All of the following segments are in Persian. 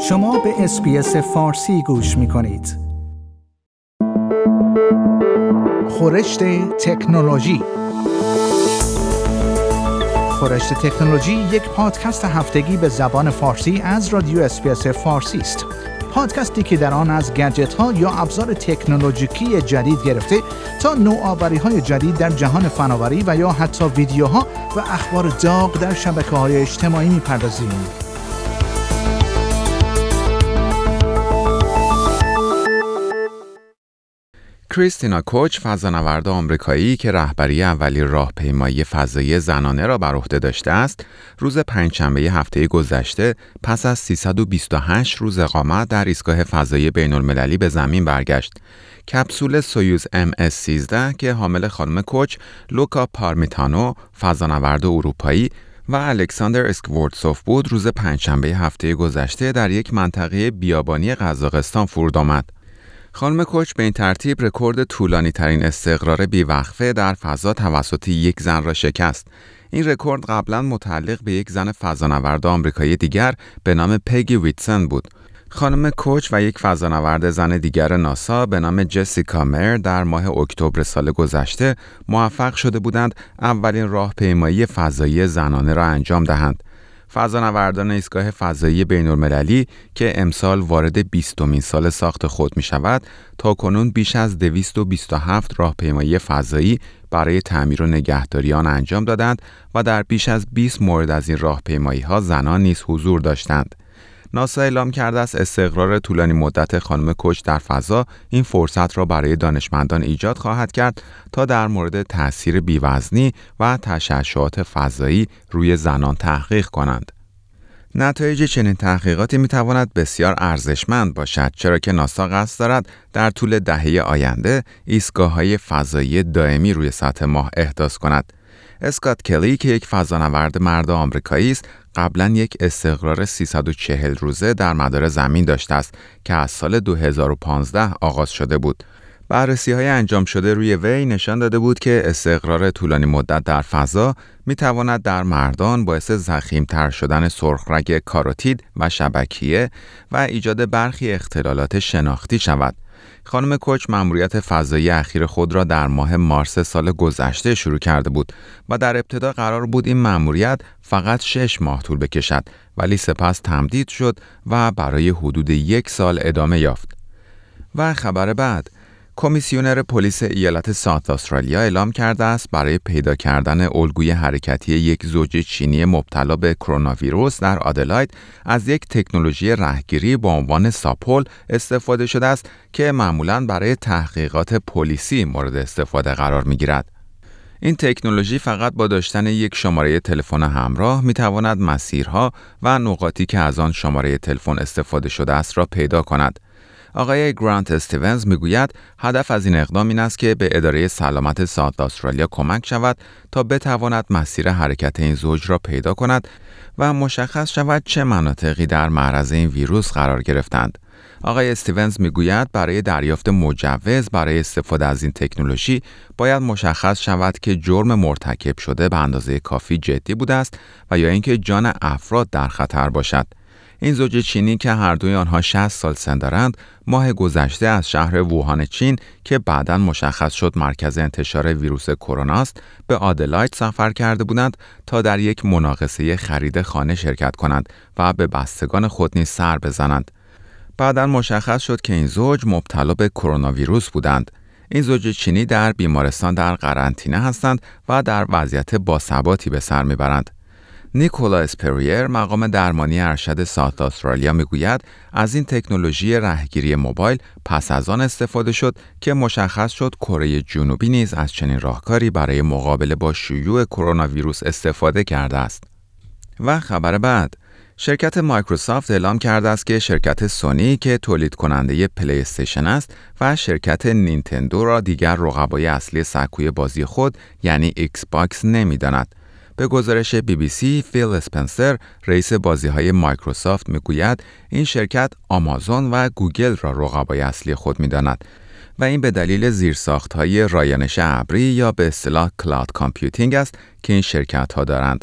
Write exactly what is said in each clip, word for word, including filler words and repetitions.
شما به اس‌بی‌اس فارسی گوش می‌کنید. خورشت تکنولوژی. خورشت تکنولوژی یک پادکست هفتگی به زبان فارسی از رادیو اس‌بی‌اس فارسی است. پادکستی که در آن از گجت‌ها یا ابزار تکنولوژیکی جدید گرفته تا نوآوری‌های جدید در جهان فناوری و یا حتی ویدیوها و اخبار داغ در شبکه‌های اجتماعی می‌پردازیم. کریستینا کوچ، فضانورد آمریکایی که رهبری اولین راهپیمایی فضایی زنانه را بر عهده داشته است، روز پنجشنبه هفته گذشته پس از سیصد و بیست و هشت روز اقامت در ایستگاه فضایی بین‌المللی به زمین برگشت. کپسول سویوز ام اس سیزده که حامل خانم کوچ، لوکا پارمیتانو، فضانورد اروپایی و الکساندر اسکوورتسوف بود، روز پنجشنبه هفته گذشته در یک منطقه بیابانی قزاقستان فرود آمد. خانم کوچ به این ترتیب رکورد طولانی ترین استقرار بیوقفه در فضا توسط یک زن را شکست. این رکورد قبلا متعلق به یک زن فضانورد آمریکایی دیگر به نام پگی ویتسن بود. خانم کوچ و یک فضانورد زن دیگر ناسا به نام جسیکا میر در ماه اکتبر سال گذشته موفق شده بودند اولین راهپیمایی فضایی زنانه را انجام دهند. فضانوردان ایستگاه فضایی بین‌المللی که امسال وارد بیستمین سال ساخت خود می شود، تا کنون بیش از دویست و بیست و هفت راهپیمایی فضایی برای تعمیر و نگهداری آن انجام دادند و در بیش از بیست مورد از این راهپیمایی ها زنان نیز حضور داشتند. ناسا اعلام کرده است استقرار طولانی مدت خانم کوچ در فضا این فرصت را برای دانشمندان ایجاد خواهد کرد تا در مورد تأثیر بی‌وزنی و تشعشعات فضایی روی زنان تحقیق کنند. نتایج چنین تحقیقاتی می‌تواند بسیار ارزشمند باشد، چرا که ناسا قصد دارد در طول دهه آینده ایستگاه‌های فضایی دائمی روی سطح ماه احداث کند. اسکات کلی که یک فضانورد مرد آمریکایی است، قبلا یک استقرار سیصد و چهل روزه در مدار زمین داشته است که از سال دو هزار و پانزده آغاز شده بود. بررسی‌های انجام شده روی وی نشان داده بود که استقرار طولانی مدت در فضا می‌تواند در مردان باعث ضخیم‌تر شدن سرخرگ کاروتید و شبکیه و ایجاد برخی اختلالات شناختی شود. خانم کوچ مأموریت فضایی اخیر خود را در ماه مارس سال گذشته شروع کرده بود و در ابتدا قرار بود این مأموریت فقط شش ماه طول بکشد، ولی سپس تمدید شد و برای حدود یک سال ادامه یافت. و خبر بعد، کمیسیونر پلیس ایالت ساوت استرالیا اعلام کرده است برای پیدا کردن الگوی حرکتی یک زوج چینی مبتلا به کرونا ویروس در آدلاید از یک تکنولوژی رهگیری با عنوان ساپول استفاده شده است که معمولاً برای تحقیقات پلیسی مورد استفاده قرار می‌گیرد. این تکنولوژی فقط با داشتن یک شماره تلفن همراه می‌تواند مسیرها و نقاطی که از آن شماره تلفن استفاده شده است را پیدا کند. آقای گرانت استیونز میگوید هدف از این اقدام این است که به اداره سلامت ساوت استرالیا کمک شود تا بتواند مسیر حرکت این زوج را پیدا کند و مشخص شود چه مناطقی در معرض این ویروس قرار گرفتند. آقای استیونز میگوید برای دریافت مجوز برای استفاده از این تکنولوژی باید مشخص شود که جرم مرتکب شده به اندازه کافی جدی بوده است و یا اینکه جان افراد در خطر باشد. این زوج چینی که هر دوی آنها شصت سال سن دارند، ماه گذشته از شهر ووهان چین که بعداً مشخص شد مرکز انتشار ویروس کرونا است، به آدلاید سفر کرده بودند تا در یک مناقصه خرید خانه شرکت کنند و به بستگان خود نیز سر بزنند. بعداً مشخص شد که این زوج مبتلا به کرونا ویروس بودند. این زوج چینی در بیمارستان در قرنطینه هستند و در وضعیت باثباتی به سر میبرند. نیکولا اسپریر، مقام درمانی ارشد ساوت استرالیا میگوید از این تکنولوژی رهگیری موبایل پس از آن استفاده شد که مشخص شد کره جنوبی نیز از چنین راهکاری برای مقابله با شیوع کرونا ویروس استفاده کرده است. و خبر بعد، شرکت مایکروسافت اعلام کرده است که شرکت سونی که تولید کننده پلی استیشن است و شرکت نینتندو را دیگر رقبای اصلی سکوی بازی خود یعنی ایکس باکس نمی‌داند. به گزارش بی بی سی، فیل اسپنسر، رئیس بازی‌های مایکروسافت میگوید این شرکت آمازون و گوگل را رقبای اصلی خود می‌داند و این به دلیل زیرساخت‌های رایانش ابری یا به اصطلاح کلاود کامپیوتینگ است که این شرکت‌ها دارند.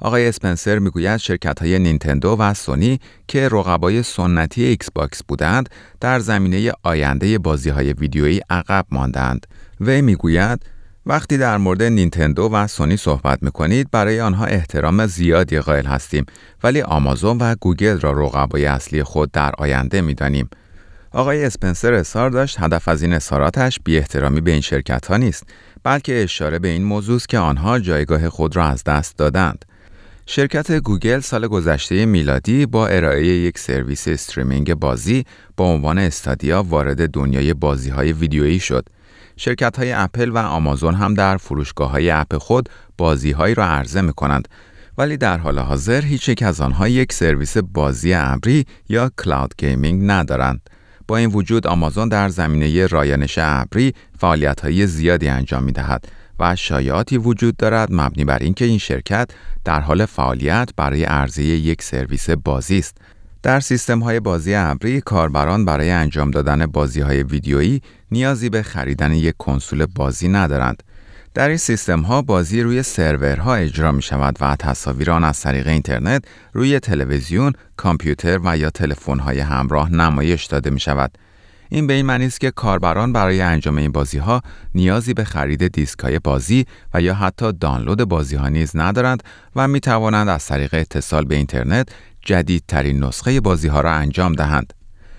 آقای اسپنسر میگوید شرکت‌های نینتندو و سونی که رقبای سنتی ایکس باکس بودند، در زمینه آینده بازی‌های ویدیویی عقب ماندند. وی میگوید وقتی در مورد نینتندو و سونی صحبت می‌کنید برای آنها احترام زیادی قائل هستیم، ولی آمازون و گوگل را رقبای اصلی خود در آینده می‌دانیم. آقای اسپنسر اصرار داشت هدف از این اظهاراتش بی احترامی به این شرکت‌ها نیست، بلکه اشاره به این موضوع است که آنها جایگاه خود را از دست دادند. شرکت گوگل سال گذشته میلادی با ارائه یک سرویس استریمینگ بازی با عنوان استادیا وارد دنیای بازی‌های ویدیویی شد. شرکت‌های اپل و آمازون هم در فروشگاه‌های اپ خود بازی‌هایی را عرضه می‌کنند، ولی در حال حاضر هیچ یک از آنها یک سرویس بازی ابری یا کلاود گیمینگ ندارند. با این وجود آمازون در زمینه رایانش ابری فعالیت‌های زیادی انجام می‌دهد و شایعاتی وجود دارد مبنی بر اینکه این شرکت در حال فعالیت برای عرضه یک سرویس بازی است. در سیستم‌های بازی ابری کاربران برای انجام دادن بازی‌های ویدیویی نیازی به خریدن یک کنسول بازی ندارند. در این سیستم‌ها بازی روی سرورها اجرا می‌شود و تصاویر آن از طریق اینترنت روی تلویزیون، کامپیوتر و یا تلفن‌های همراه نمایش داده می‌شود. این به این معنی است که کاربران برای انجام این بازی‌ها نیازی به خرید دیسک‌های بازی و یا حتی دانلود بازی‌ها نیز ندارند و می‌توانند از طریق اتصال به اینترنت جدیدترین نسخه بازی‌ها را انجام دهند.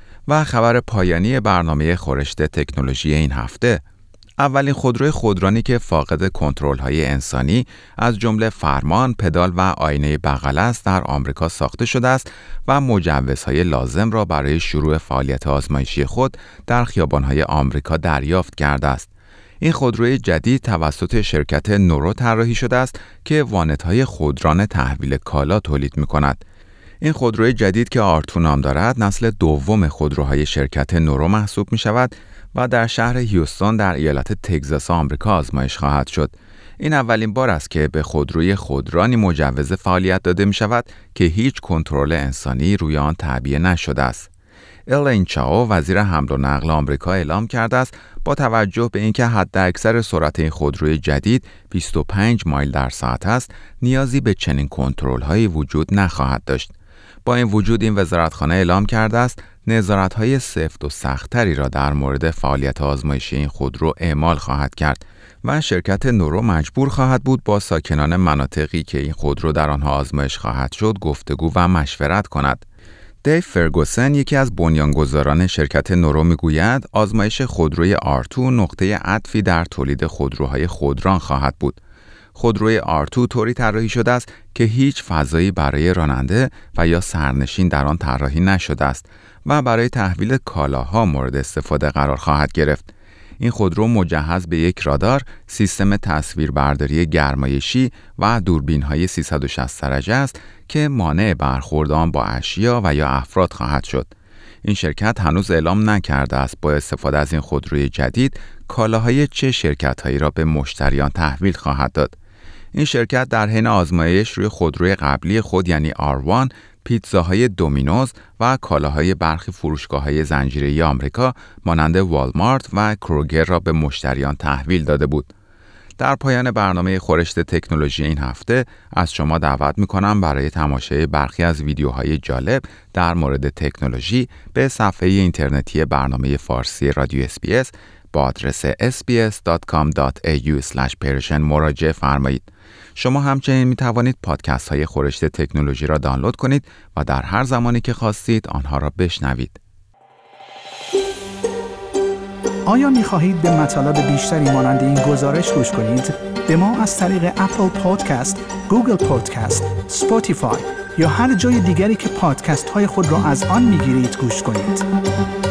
و خبر پایانی برنامه خورشت تکنولوژی این هفته، اولین خودروی خودرانی که فاقد کنترل‌های انسانی از جمله فرمان، پدال و آینه بغل است در آمریکا ساخته شده است و مجوزهای لازم را برای شروع فعالیت آزمایشی خود در خیابان‌های آمریکا دریافت کرده است. این خودروی جدید توسط شرکت نورو طراحی شده است که وانت‌های خودران تحویل کالا تولید می‌کند. این خودروی جدید که آرتو نام دارد نسل دوم خودروهای شرکت نورو محسوب می شود و در شهر هیوستون در ایالت تگزاس آمریکا آزمایش خواهد شد. این اولین بار است که به خودروی خودرانی مجوز فعالیت داده می شود که هیچ کنترل انسانی روی آن تعبیه نشده است. ایلین چاو وزیر حمل و نقل آمریکا اعلام کرده است با توجه به اینکه حداکثر سرعت این خودروی جدید بیست و پنج مایل در ساعت است، نیازی به چنین کنترل‌هایی وجود نخواهد داشت. با این وجود این وزارتخانه اعلام کرده است نظارت‌های سفت و سخت‌تری را در مورد فعالیت آزمایشی این خودرو اعمال خواهد کرد و شرکت نورو مجبور خواهد بود با ساکنان مناطقی که این خودرو در آنها آزمایش خواهد شد گفتگو و مشورت کند. دیو فرگوسن یکی از بنیانگذاران شرکت نورو میگوید آزمایش خودروی آرتو نقطه عطفی در تولید خودروهای خودران خواهد بود. خودروی آرتو طوری طراحی شده است که هیچ فضایی برای راننده و یا سرنشین در آن طراحی نشده است و برای تحویل کالاها مورد استفاده قرار خواهد گرفت. این خودرو مجهز به یک رادار، سیستم تصویربرداری گرمایشی و دوربین‌های سیصد و شصت درجه است که مانع برخورد آن با اشیا و یا افراد خواهد شد. این شرکت هنوز اعلام نکرده است با استفاده از این خودروی جدید کالاهای چه شرکت‌هایی را به مشتریان تحویل خواهد داد. این شرکت در حین آزمایش روی خودروی قبلی خود یعنی آر وان پیتزاهای دومینوز و کالاهای برخی فروشگاه‌های زنجیره‌ای آمریکا مانند والمارت و کروگر را به مشتریان تحویل داده بود. در پایان برنامه خورشت تکنولوژی این هفته از شما دعوت می‌کنم برای تماشای برخی از ویدیوهای جالب در مورد تکنولوژی به صفحه اینترنتی برنامه فارسی رادیو اس بی اس با آدرس اس بی اس دات کام دات ای یو اسلش پرشن مراجعه فرمایید. شما همچنین می توانید پادکست های خورشت تکنولوژی را دانلود کنید و در هر زمانی که خواستید آنها را بشنوید. آیا می خواهید به مطالب بیشتری مانند این گزارش گوش کنید؟ به ما از طریق اپل پادکست، گوگل پادکست، اسپاتیفای یا هر جای دیگری که پادکست های خود را از آن می گیرید گوش کنید.